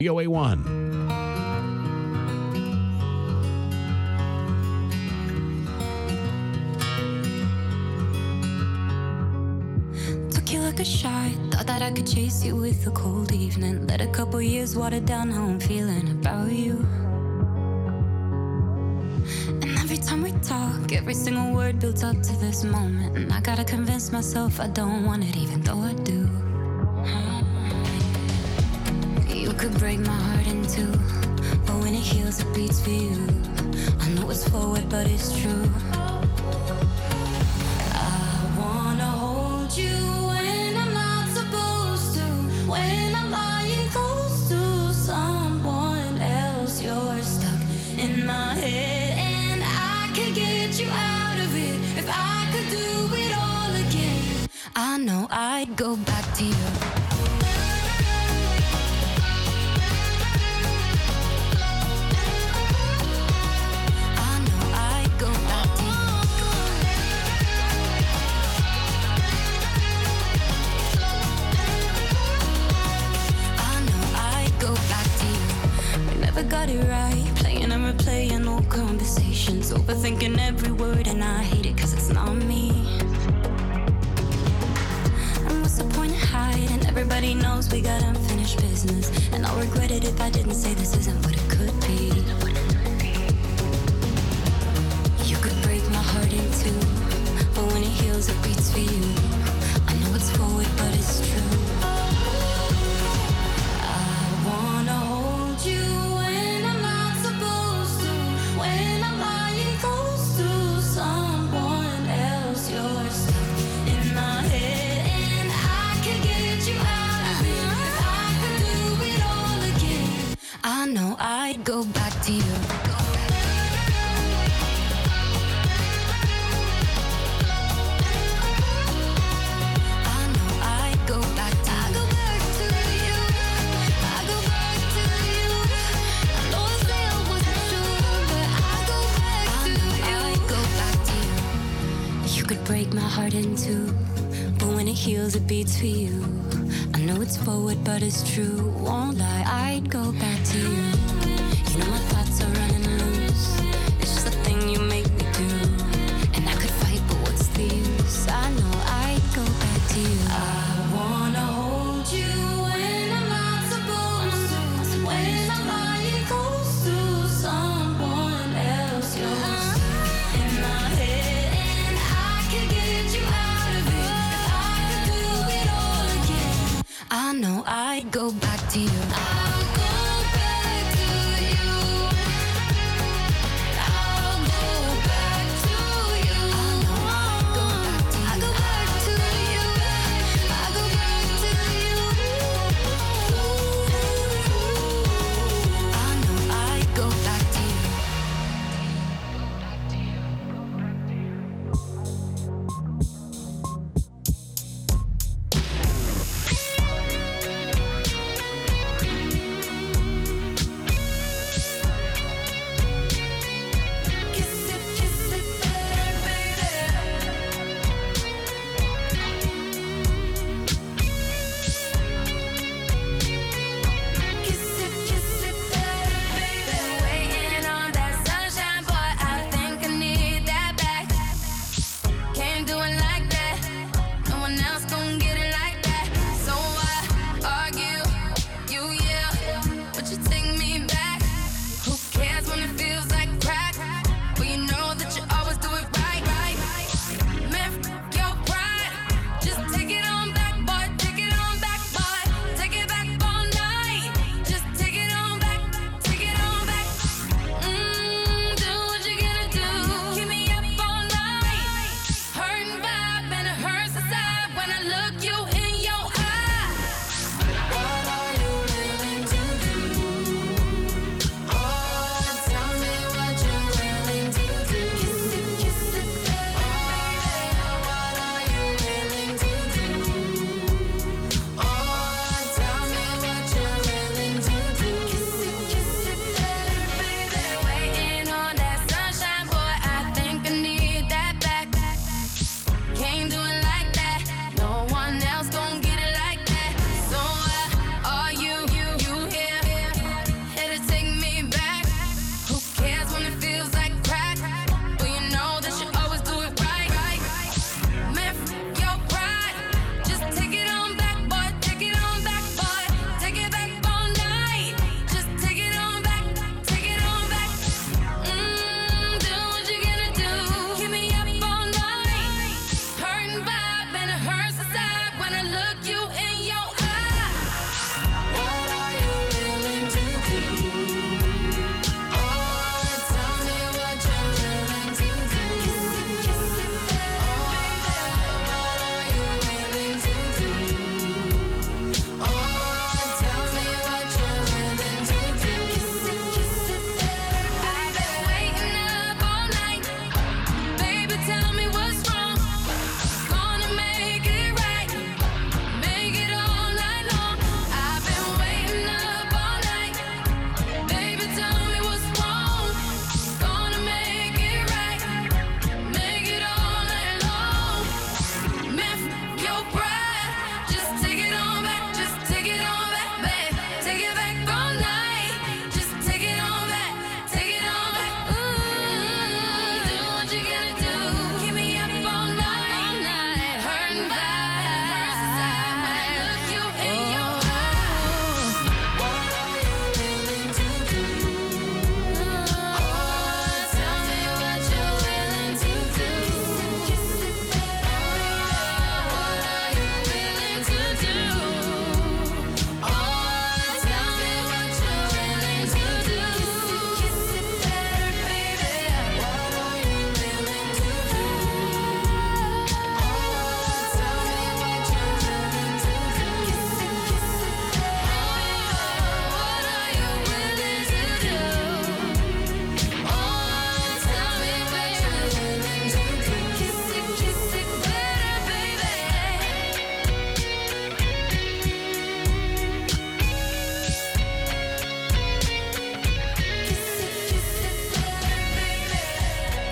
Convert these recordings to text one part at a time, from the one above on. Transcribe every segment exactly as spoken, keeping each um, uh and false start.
V O A one. Took you like a shot, thought that I could chase you with a cold evening. Let a couple years water down how I'm feeling about you. And every time we talk, every single word builds up to this moment. And I gotta convince myself I don't want it, even though I do. You could break my heart in two, but when it heals, it beats for you. I know it's forward, but it's true. I wanna hold you when I'm not supposed to, when I'm lying close to someone else. You're stuck in my head, and I could get you out of it if I could do it all again. I know I'd go back to you. Got it right, playing and replaying old conversations, overthinking every word, and I hate it cause it's not me. And what's the point of hiding? Everybody knows we got unfinished business, and I'll regret it if I didn't say this isn't what it could be. You could break my heart in two, but when it heals it beats for you. I know it's forward but it's true. I wanna hold you I know I'd go back to you. I know I'd go back to you. I go back to you. I go back to you. I know I say I wasn't sure, but I go back to you. I'd go back to you. You could break my heart in two, but when it heals, it beats for you. I know it's forward, but it's true. Won't lie, I'd go back to you. You know my thoughts are running loose. It's just a thing you make me do. And I could fight, but what's the use? I know I'd go back to you. I wanna hold you when I'm not supposed to, when I'm lying close to someone else. You're stuck in my head, and I can get you out of it if I could do it all again. I know I'd go back to you. I'll go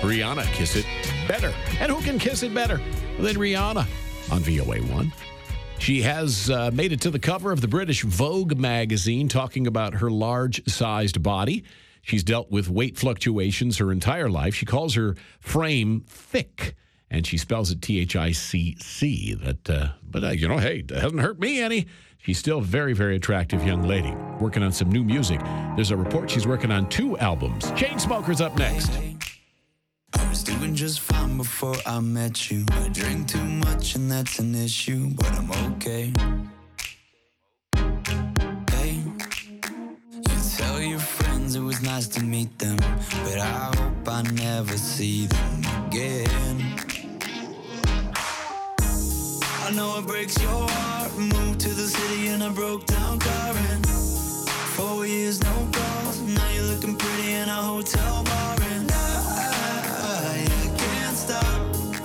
Rihanna, Kiss It Better. And who can kiss it better than Rihanna on V O A one? She has uh, made it to the cover of the British Vogue magazine, talking about her large-sized body. She's dealt with weight fluctuations her entire life. She calls her frame thick, and she spells it T H I C C. That, uh, but, uh, you know, hey, it hasn't hurt me any. She's still a very, very attractive young lady, working on some new music. There's a report she's working on two albums. Chainsmokers up next. I was doing just fine before I met you. I drink too much and that's an issue, but I'm okay. Hey, you tell your friends it was nice to meet them, but I hope I never see them again. I know it breaks your heart. Moved to the city in a broke down car, and four years no calls. Now you're looking pretty in a hotel bar, and I, I can't stop.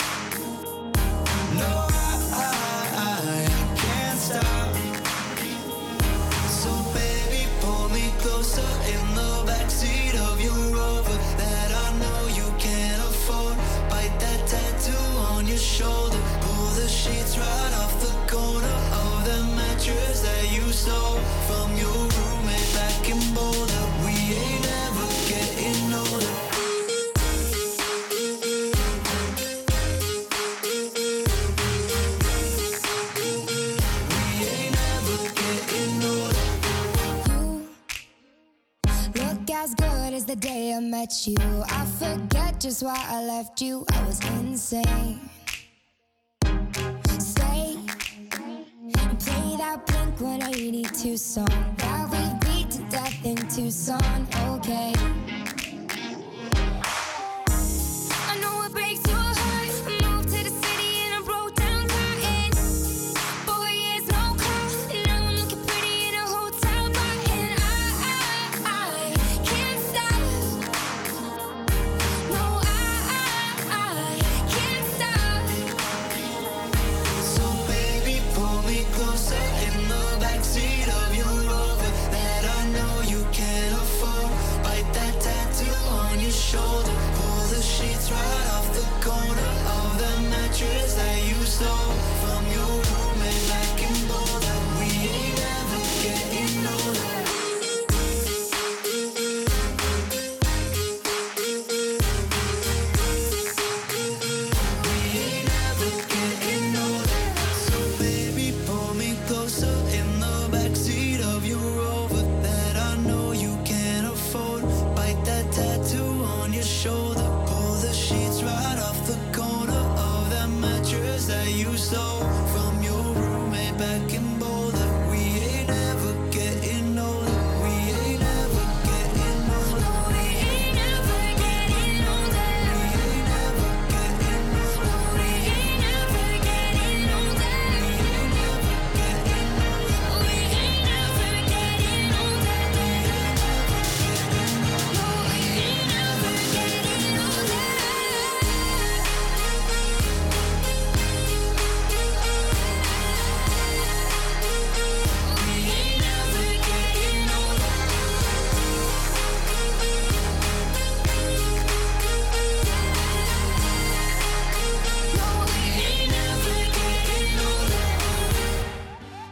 No, I, I, I can't stop. So baby, pull me closer in the backseat of your Rover that I know you can't afford. Bite that tattoo on your shoulder. Pull the sheets right off the corner of the mattress that you stole from your roommate back in Boulder. We ain't ever getting older. We ain't ever getting older. You look as good as the day I met you. I forget just why I left you. I was insane. Stay and play that Blink one eighty-two song that we beat to death in Tucson. Okay. I know it breaks your heart. Moved to the city in a broke down car, and four years no call. Now I'm looking pretty in a hotel bar, and I, I, I can't stop. No, I, I, I can't stop. So baby, pull me closer in the backseat of your Rover that I know you can't afford. Bite that tattoo on your shoulder. Pull the sheets right off the corner of the mattress that you stole from your roommate back in Boulder. We ain't ever getting older. We ain't ever getting older. So baby, pull me closer in the backseat of your Rover that I know you can't afford. Bite that tattoo on your shoulder. Pull the sheets right off the corner of that mattress that you stole from your roommate back in Boulder. We ain't ever getting older. We ain't ever getting older. We ain't ever getting older. We ain't ever getting older. We ain't ever getting older. We ain't ever getting older. No, we ain't ever getting older. We ain't ever getting older. No, we ain't ever getting older.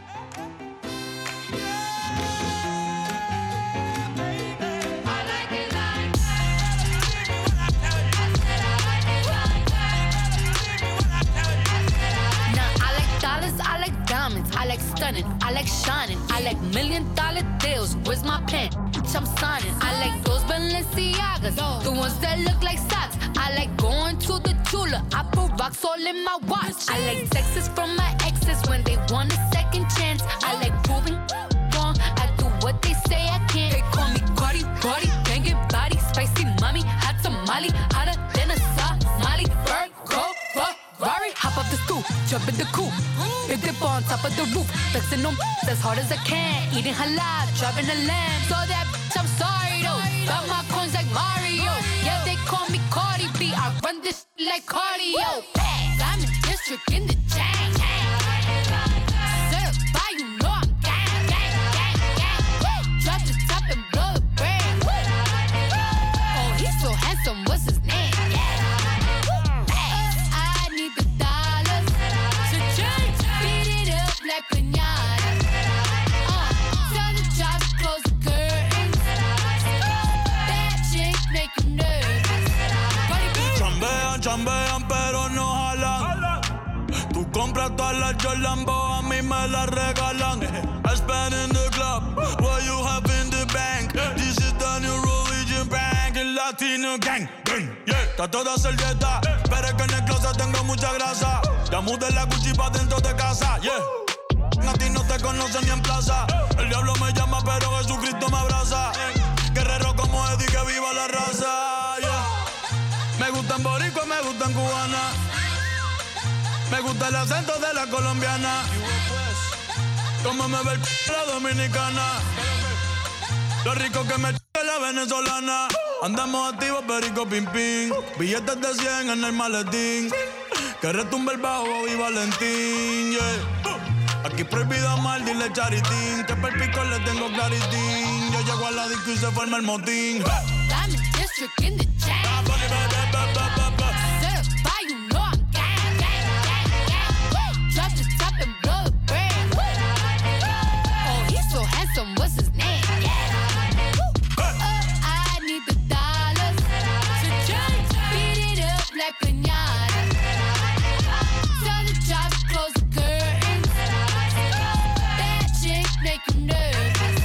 Now I like dollars, I like diamonds, I like stunning, I like shining, I like million dollar deals. Where's my pen? Bitch, I'm signing. I like those Balenciagas, the ones that look like socks. I like going to the Tula. I put rocks all in my watch. I like texts from my exes when they want a second chance. I like proving wrong. I do what they say I can't. They call me Cardi, Cardi, banging body, spicy mommy, hot tamale, hotter than a Somali. Virgo, Ferrari, hop up the stoop, jump in the coupe, big dip on top of the roof, flexing them as hard as I can, eating halal, driving a lamb. So that bitch, I'm sorry though. Got my coins like Mario. Yeah, they call me Cardi B. I run this shit like cardio. Diamond district in the chain. Certified, you know I'm gang, gang, gang, gang. Drop the top and blow the brand. Oh, he's so handsome. What's his name? Yeah. Compra todas las Jordan, a mí me las regalan. I spend in the club, what you have in the bank. This is the new religion bank, el Latino gang. Yeah, trato de hacer dieta, pero es que en el closet tengo mucha grasa. Ya mudé la Gucci pa' dentro de casa, yeah. A ti no te conocen ni en plaza. El diablo me llama, pero Jesucristo me abraza. Guerrero como Eddie, que viva la raza, yeah. Me gustan boricua, me gustan cubana. Me gusta el acento de la colombiana. Como me ve el c*** la dominicana. Lo rico que me ch** la venezolana. Andamos activos, perico, pim, pim. Billetes de cien en el maletín. Que retumbe el bajo y Valentín, yeah. Aquí prohibido mal, dile charitín. Que per pico le tengo claritín. Yo llego a la disco y se forma el motín. Diamond District in the chain. Certified, you know I'm gang, gang, gang, gang. Woo! Drop the top and blow the brand. Woo! Oh, he's so handsome, what's his name? Yeah. Woo! Oh, I need the dollars to change. Beat it up like piñata. Tell the job to close the curtains. That chick make you nervous.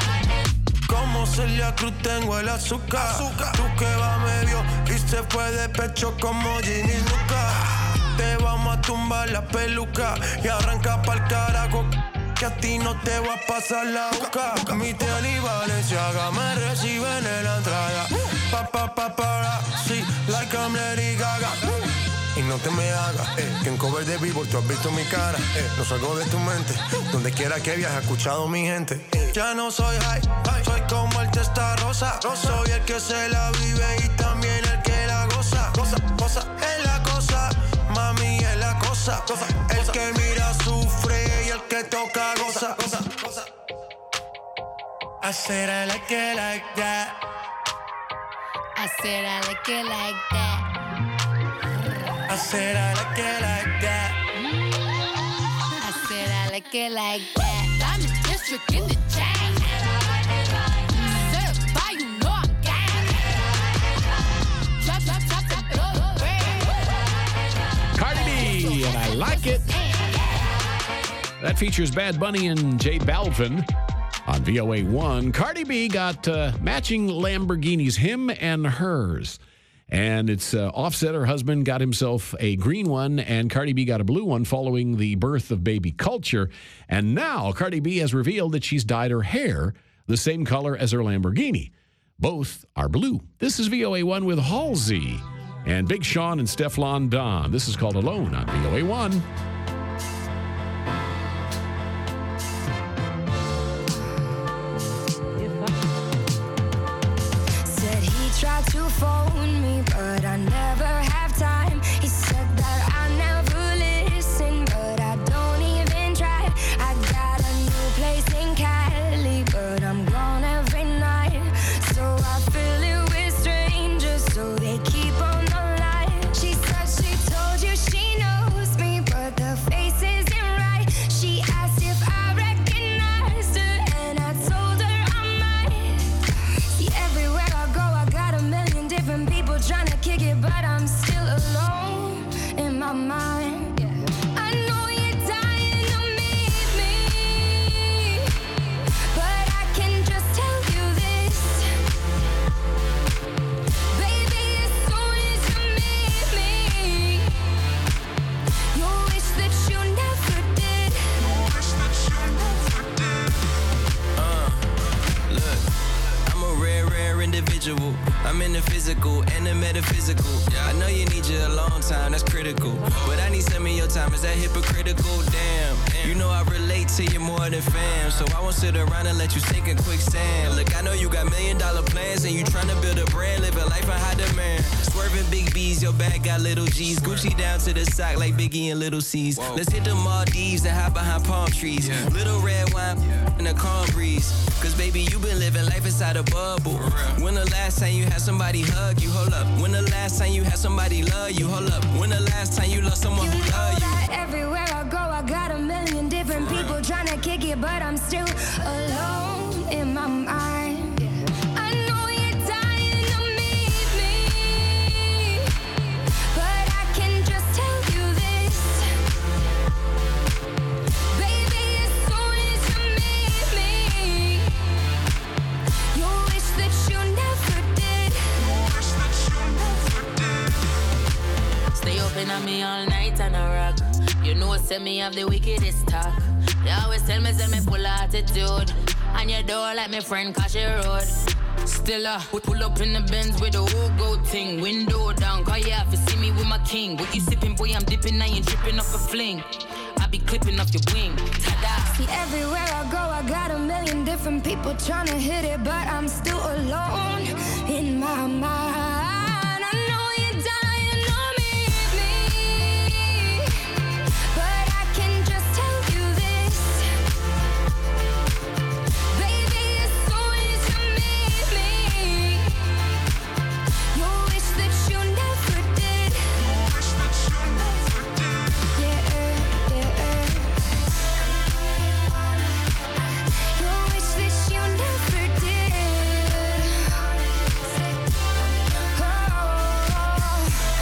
Como Celia Cruz tengo el azúcar. Tú que va medio y se fue de pecho como Ginny Luca. Te vamos a tumbar la peluca y arranca pa'l carajo. Que a ti no te va a pasar la boca. Mi tele y Valenciaga me reciben en la entrada. Pa, pa, pa, para, sí, like I'm Lady Gaga. Y no te me hagas, eh, que en cover de Billboard tú has visto mi cara, eh, no salgo de tu mente, donde quiera que viajes, escuchado mi gente. Eh. Ya no soy high, high, soy como el testa rosa, soy el que se la vive y también el que la goza. Goza, goza, es la cosa, mami es la cosa, cosa el que mira sufre y el que toca goza. Goza, goza. I said I like it like that. I said I like it like that. I said I like it like that. I said I like it like that. Diamond District in the chain. Certified, you know I'm gang. Drop, drop, drop, drop it all the way. Cardi B, and I like it. That features Bad Bunny and J Balvin on V O A one. Cardi B got uh, matching Lamborghinis, him and hers. And it's uh, Offset, her husband, got himself a green one, and Cardi B got a blue one following the birth of baby Culture. And now Cardi B has revealed that she's dyed her hair the same color as her Lamborghini. Both are blue. This is V O A one with Halsey and Big Sean and Stefflon Don. This is called Alone on V O A one. Said he tried to phone me, but I never have time. He said that I never listen, but I don't even try. I got a new place in Cali, but I'm gone every night. So I fill it with strangers, so they keep on the line. She said she told you she knows me, but the face isn't right. She asked if I recognized her, and I told her I might. See, everywhere I go, I got a million different people trying to kick it, but I'm still alone in my mind. I know you're dying to meet me, but I can just tell you this, baby. As soon as you meet me, you'll wish that you never did. Look, I'm a rare, rare individual. I'm in the physical and the metaphysical. I know you need you a long time, that's critical. But I need some of your time, is that hypocritical? Damn, you know I relate to you more than fam. So I won't sit around and let you sink in quicksand. Look, I know you got million dollar plans and you tryna build a brand, live a life on high demand. Swerving big B's, your bag got little G's. Gucci down to the sock like Biggie and Little C's. Let's hit the Maldives and hide behind palm trees. Little red wine and a calm breeze. Cause baby, you been living life inside a bubble. When the last time you had somebody hug you? Hold up. When the last time you had somebody love you? Hold up. When the last time you loved someone You who know loved you? that everywhere I go, I got a million different people trying to kick it, but I'm still alone in my mind. I know you're dying to meet me, but I can just tell you this, me all night and a rock. You know, send me have the wickedest talk. They always tell me, send me full of attitude. And you don't like me friend, cause she road. Still, uh, pull up in the Benz with the whole gold thing. Window down, cause you have to see me with my king. What you sipping, boy, I'm dipping, I ain't dripping off a fling. I be clipping off your wing. Ta-da. See, everywhere I go, I got a million different people trying to hit it, but I'm still alone in my mind. I know you're dying to meet me, but I can just tell you this, baby, as soon as you meet me, you'll wish that you never did. Yeah, yeah. You'll wish that you never did. Oh,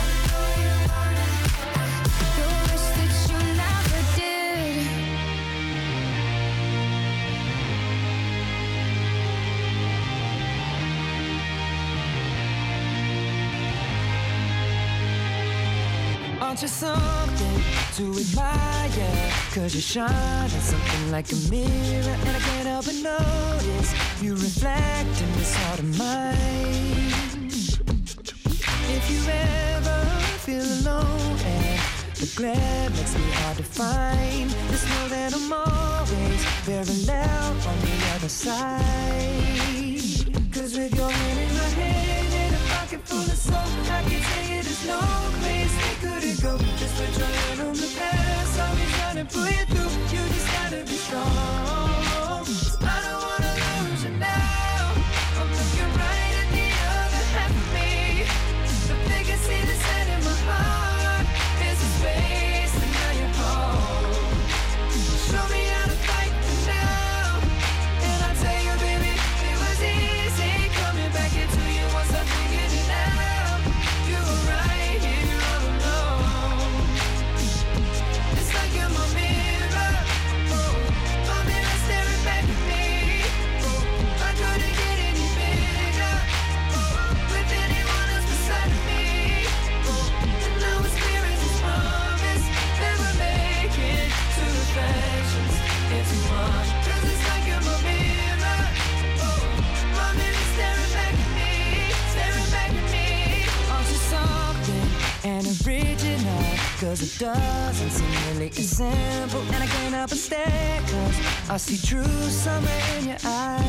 you'll wish that you never did. Aren't you something to admire? Cause you shine at something like a mirror, and I can't help but notice you reflect in this heart of mine. If you ever feel alone and the glare makes me hard to find, just know that I'm always parallel on the other side. Cause with your hand in my hand and a pocket full of soap, I can tell you there's no place we couldn't go. Just put your hand on the past, I'll be trying to pull you through. You just gotta be strong. I don't wanna lose you now. I'm looking right at the other half of me. The biggest see the set in my heart is a space, and now you're home. Show me how to fight for now, and I'll tell you, baby, it was easy coming back into you once I figured it out. You were right here all alone. It's like you're my mirror, oh, my mirror staring back at me. Oh, I couldn't get any bigger, oh, with anyone else beside me. Oh, and now it's clear as this promise that we're making two reflections into one. 'Cause it's like you're my mirror, oh, my mirror staring back at me, staring back at me. Aren't you something and original? 'Cause it doesn't seem really as simple, and I can't help but stare, 'cause I see true summer in your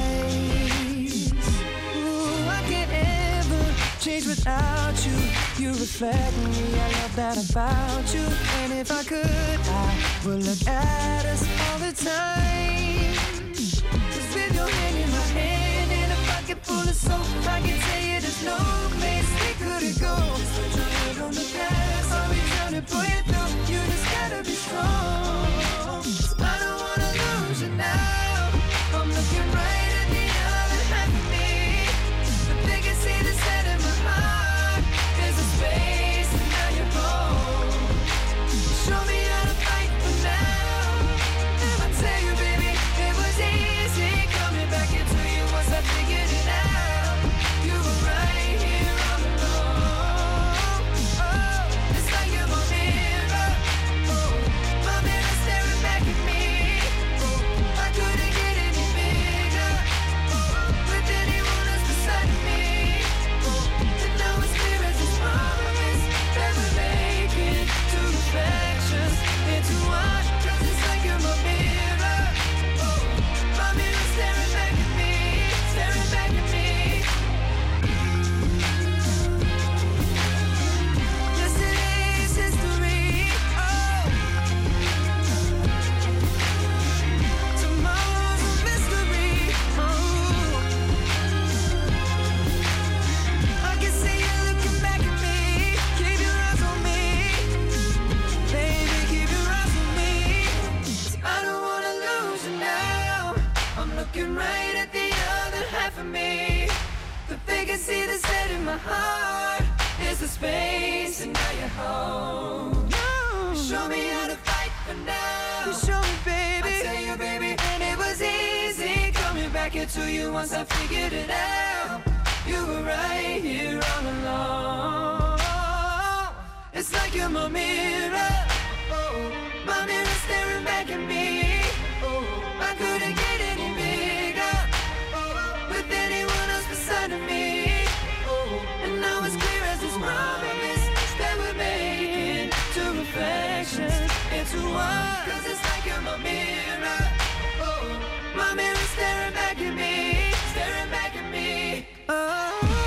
eyes. Ooh, I can't ever change without you. You reflect me, I love that about you. And if I could, I would look at us all the time. 'Cause with your hand in my hand and a pocket full of soap, I can tell you there's no place we couldn't go. Just put your hand on the past, I'll be trying to pull you through. You just gotta be strong. I don't wanna lose you now. I'm looking right at the other half of me. The biggest see the set in my heart is a space, and now you're home. Show me how to fight for now, and I tell you, baby, it was easy coming back into you once I figured it out. You were right here all alone. Oh, it's like you're my mirror, oh, my mirror staring back at me. Oh, I couldn't get any bigger, oh, with anyone else beside me. Oh, and now it's clear as this promise that we're making two reflections into one. 'Cause it's like you're my mirror, oh, my mirror staring back at me, staring back at me. Yesterday's history, oh, tomorrow's a mystery, oh. I can see you looking back at me. Keep your eyes on me, baby, keep your eyes on me. 'Cause I don't wanna lose you now. I'm looking right at the other half of me. The biggest see the set in my heart is the space, and now you're home. You show me how to fight for now. You show me, baby. I tell you, baby, and it was easy coming back into you once I figured it out. You were right here all along. It's like like you're my mirror. Oh, my mirror staring back at me. Oh, I couldn't get any bigger. Oh, with anyone else beside of me. Oh, and now it's clear as this promise that we're making two reflections into one. Cause it's like you're my mirror. Oh, my mirror staring back at me, staring back at me. Oh.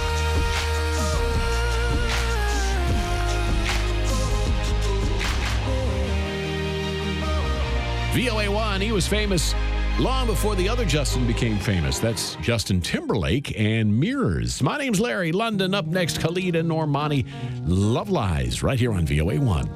V O A one, he was famous long before the other Justin became famous. That's Justin Timberlake and Mirrors. My name's Larry London. Up next, Khalid and Normani, Love Lies, right here on V O A one.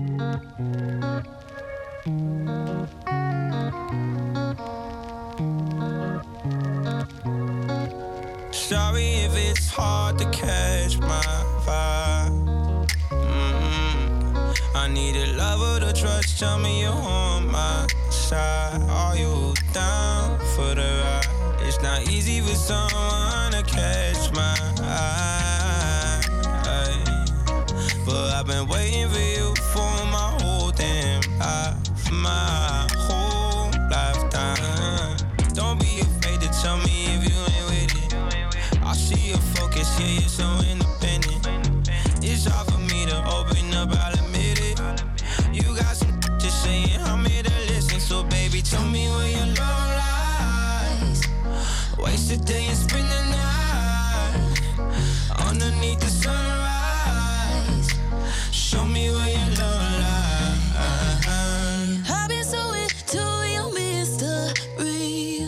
Sorry if it's hard to catch my vibe. Mm-mm. I need a lover to trust. Tell me you're on my side. Are you down for the ride? It's not easy for someone to catch my eye. But I've been waiting for you for my whole damn life, my whole lifetime. Don't be afraid to tell me if you ain't with it. I see your focus, yeah, you're so independent. It's hard for me to open up, I'll admit it. You got some to say and I'm here to listen. So baby, tell me where your love lies. Waste the day and spend the night underneath the sunrise. Show me where your love lies. I've been so into your mystery.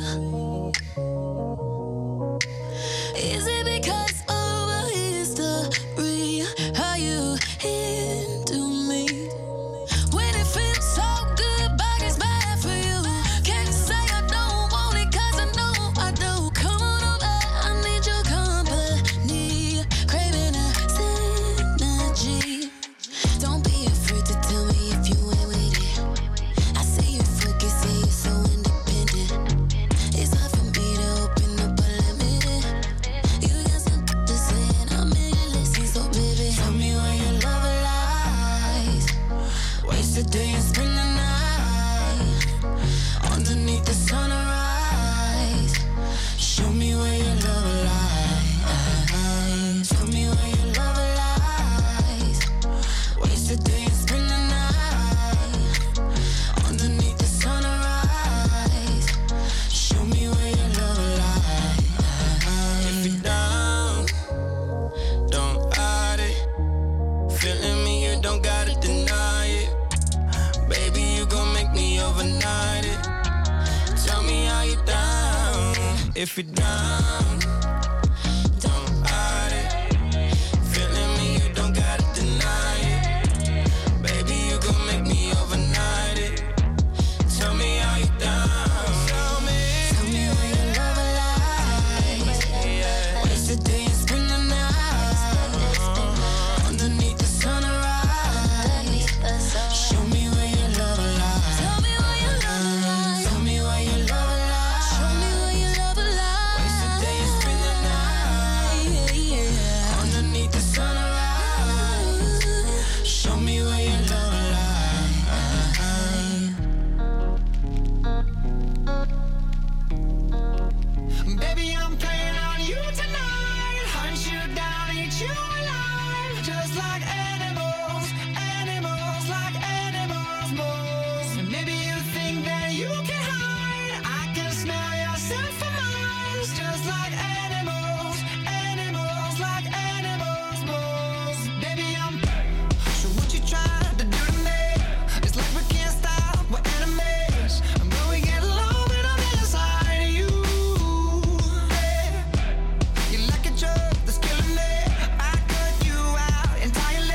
Is it because of a history? Are you into me? When it feels so good, but it's bad for you. Can't say I don't want it, cause I know I do. Come on over, I need your company. Craving a synergy. Don't be afraid to tell me if you ain't with it. I see you focus, yeah, you're so independent. It's hard for me to open up, but let me in. You got something to say and I'm here to listen. So baby, Tell me where your love lies. Waste the day and spend the night underneath the sunrise. Show me where your love lies. Tell me where your love lies. Waste the day and spend the night underneath the sunrise. Show me where your love lies. If you're down, don't hide it. Feeling me, you don't gotta deny it. Baby, you gon' make me overnight it. Tell me how you down. If you're down, don't hide it. Feeling me, you don't gotta deny it. Baby, you gon' make me overnight it. Tell me how you down. Tell me, tell me where your love lies. yeah. Waste the day and spend the night Underneath the sunrise. Show me where your love lies. Tell me where your love lies. Tell me where your love lies. Show me where your love lies. Waste the day and spend the night underneath the sunrise. Show me where your love lies. Baby, I'm playing on you tonight. Hunt you down, eat you alive. Just like animals, animals, like animals, moles. And maybe you think that you can hide. I can smell yourself for miles. Just like animals, animals, like animals, moles. Baby, I'm. So what you trying to do to me? It's like we can't stop, we're enemies. But we get along when I'm inside of you. Yeah. You like a drug that's killing me. I cut you out entirely.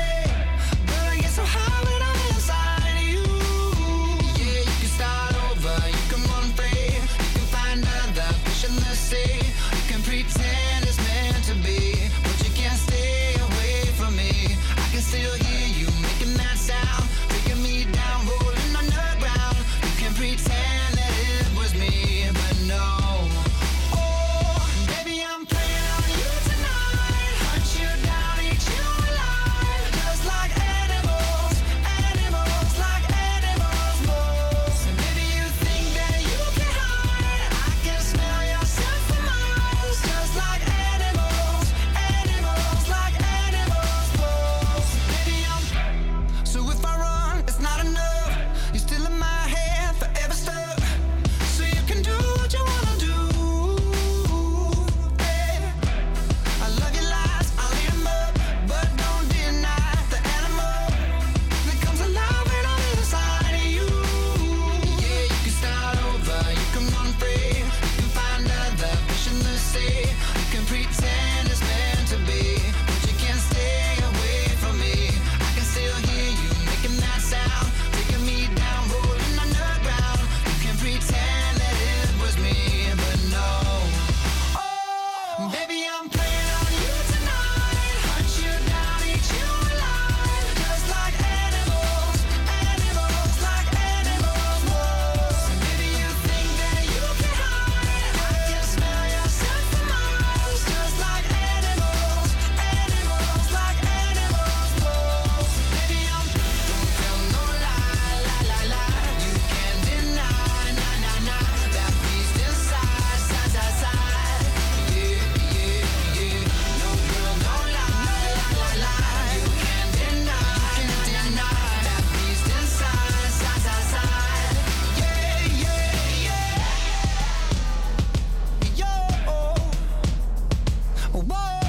I'm playing on you tonight. Hunt you down, eat you alive. Just like animals, animals, like animals. Whoa. So maybe you think that you can hide. I can smell yourself for miles. Just like animals, animals, like animals. Whoa. So maybe I'm don't tell no lie, lie, lie, lie. You can't deny, nah, nah, nah. That beast inside, side, side, side. Yeah, yeah, yeah. No girl, no lie, lie, lie, lie. You can't deny, can't deny. That beast inside, side, side, side. Yeah, yeah, yeah. Yo, whoa.